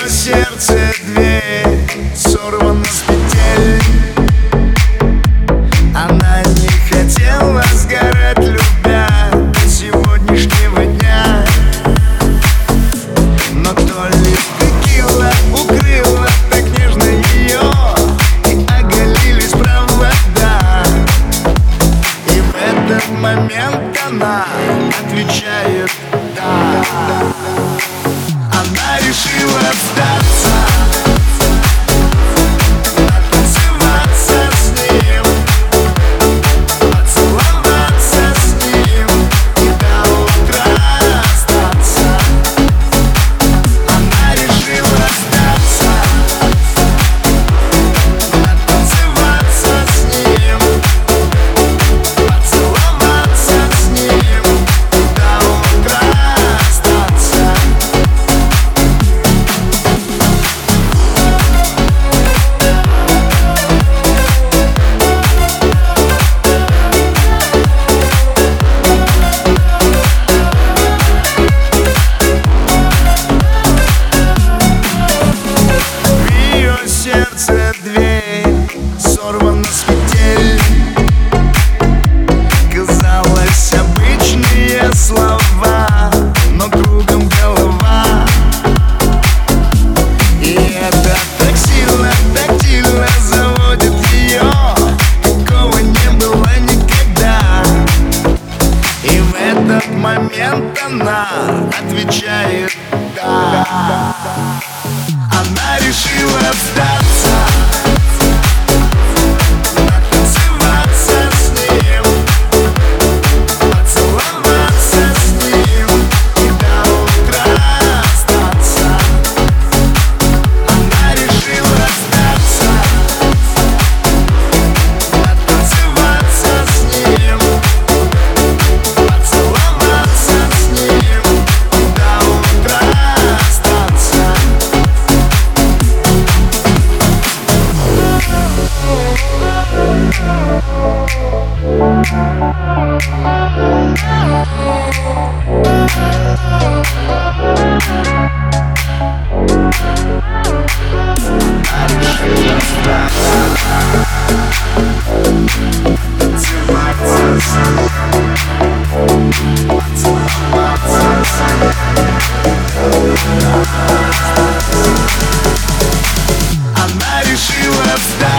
сердце дверь сорвана с петель. Она не хотела сгорать, любя до сегодняшнего дня. Но то ли текила укрыла так нежно ее, и оголились провода. И в этот момент она отвечает «да». Она решила сдаться, танцеваться с ним, поцеловаться с ним и до утра остаться. Она решила сдаться, танцеваться с ним, поцеловаться с ним и до утра остаться. Сердце дверь сорвана с петель. Казалось, обычные слова, но кругом голова. И это так сильно заводит ее. Такого не было никогда. И в этот момент она отвечает «да». Она решила сдаться, танцеваться с ним, поцеловаться с ним и до утра остаться. Она решила сдаться, танцеваться с ним, поцеловаться с ним и до утра остаться. Она решила встать.